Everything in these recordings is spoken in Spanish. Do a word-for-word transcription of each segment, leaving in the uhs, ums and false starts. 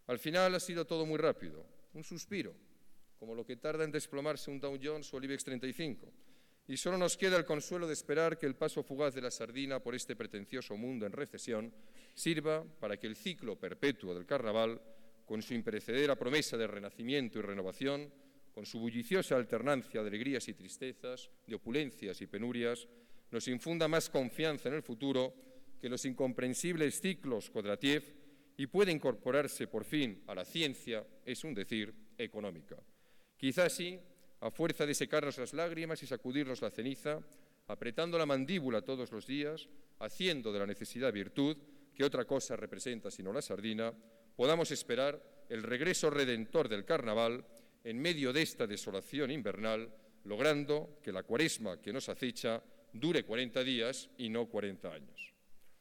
Al final ha sido todo muy rápido, un suspiro, como lo que tarda en desplomarse un Dow Jones o el IBEX treinta y cinco. Y solo nos queda el consuelo de esperar que el paso fugaz de la sardina por este pretencioso mundo en recesión sirva para que el ciclo perpetuo del carnaval, con su imperecedera promesa de renacimiento y renovación, con su bulliciosa alternancia de alegrías y tristezas, de opulencias y penurias, nos infunda más confianza en el futuro que los incomprensibles ciclos Kondratiev y puede incorporarse por fin a la ciencia, es un decir, económica. Quizás sí, a fuerza de secarnos las lágrimas y sacudirnos la ceniza, apretando la mandíbula todos los días, haciendo de la necesidad virtud, que otra cosa representa sino la sardina, podamos esperar el regreso redentor del carnaval en medio de esta desolación invernal, logrando que la cuaresma que nos acecha dure cuarenta días y no cuarenta años.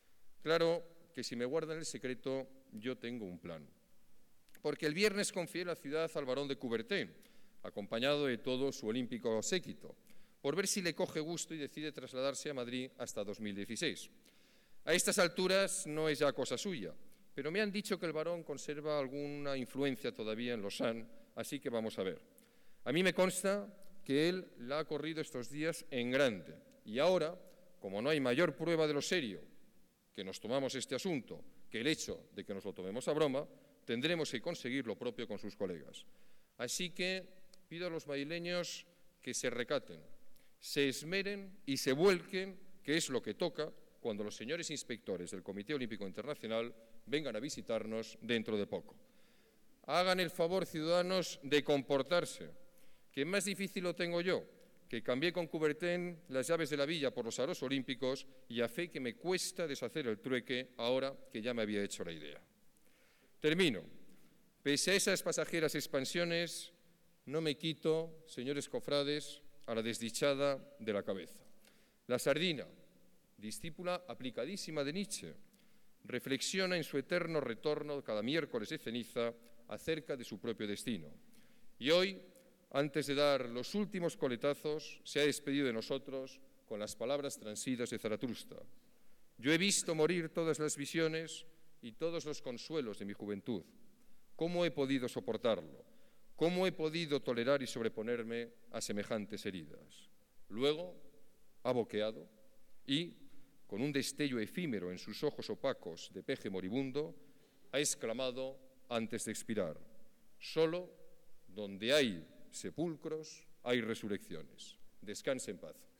Claro que si me guardan el secreto, yo tengo un plan. Porque el viernes confié la ciudad al barón de Coubertin, acompañado de todo su olímpico séquito, por ver si le coge gusto y decide trasladarse a Madrid hasta dos mil dieciséis. A estas alturas no es ya cosa suya, pero me han dicho que el barón conserva alguna influencia todavía en Lausanne, así que vamos a ver. A mí me consta que él la ha corrido estos días en grande, y ahora, como no hay mayor prueba de lo serio que nos tomamos este asunto que el hecho de que nos lo tomemos a broma, tendremos que conseguir lo propio con sus colegas. Así que pido a los madrileños que se recaten, se esmeren y se vuelquen, que es lo que toca cuando los señores inspectores del Comité Olímpico Internacional vengan a visitarnos dentro de poco. Hagan el favor, ciudadanos, de comportarse, que más difícil lo tengo yo, que cambié con Coubertin las llaves de la villa por los aros olímpicos y a fe que me cuesta deshacer el trueque ahora que ya me había hecho la idea. Termino. Pese a esas pasajeras expansiones, no me quito, señores cofrades, a la desdichada de la cabeza. La sardina, discípula aplicadísima de Nietzsche, reflexiona en su eterno retorno cada miércoles de ceniza acerca de su propio destino. Y hoy, antes de dar los últimos coletazos, se ha despedido de nosotros con las palabras transidas de Zaratustra. Yo he visto morir todas las visiones y todos los consuelos de mi juventud. ¿Cómo he podido soportarlo? ¿Cómo he podido tolerar y sobreponerme a semejantes heridas? Luego ha boqueado y, con un destello efímero en sus ojos opacos de peje moribundo, ha exclamado antes de expirar: solo donde hay sepulcros hay resurrecciones. Descanse en paz.